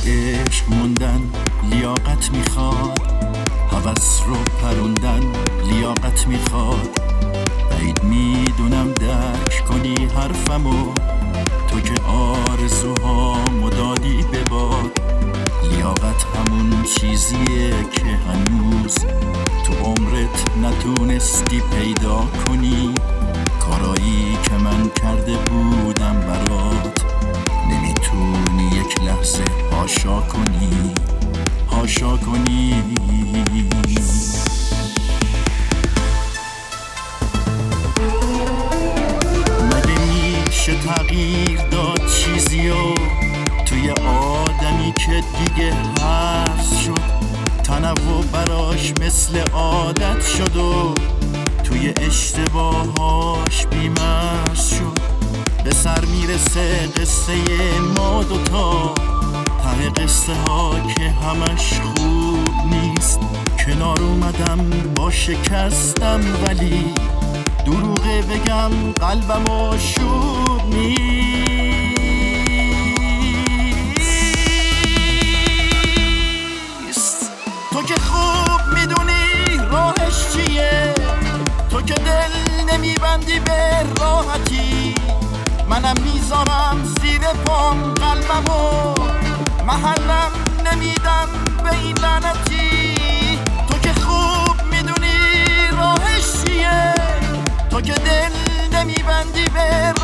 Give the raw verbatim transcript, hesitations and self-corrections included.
عشق موندن لیاقت میخواد، هوس رو پروندن لیاقت میخواد. بعید میدونم درک کنی حرفمو، تو که آرزوهامو دادی به باد. لیاقت همون چیزیه که هنوز تو عمرت نتونستی پیدا کنی. کارایی که من کرده بودم برات نمیتونی یک لحظه هاشا کنی، هاشا کنی. مگه میشه تغییر داد چیزی و توی آدمی که دیگه هرز شد؟ تنوع براش مثل عادت شد و توی اشتباهاش بی‌مرز شد. به سر میرسه قصه ما دوتا، ته قصه ها که همش خوب نیست. کنار اومدم با شکستم ولی دروغه بگم قلبم آشوب نیست. تو که خوب میدونی راهش چیه، تو که دل نمیبندی به راحتی. منم میذارم زیر پام قلبمو، محلم نمیدم به این لعنتی. تو که خوب میدونی راهش چیه، تو که دل نمیبندی به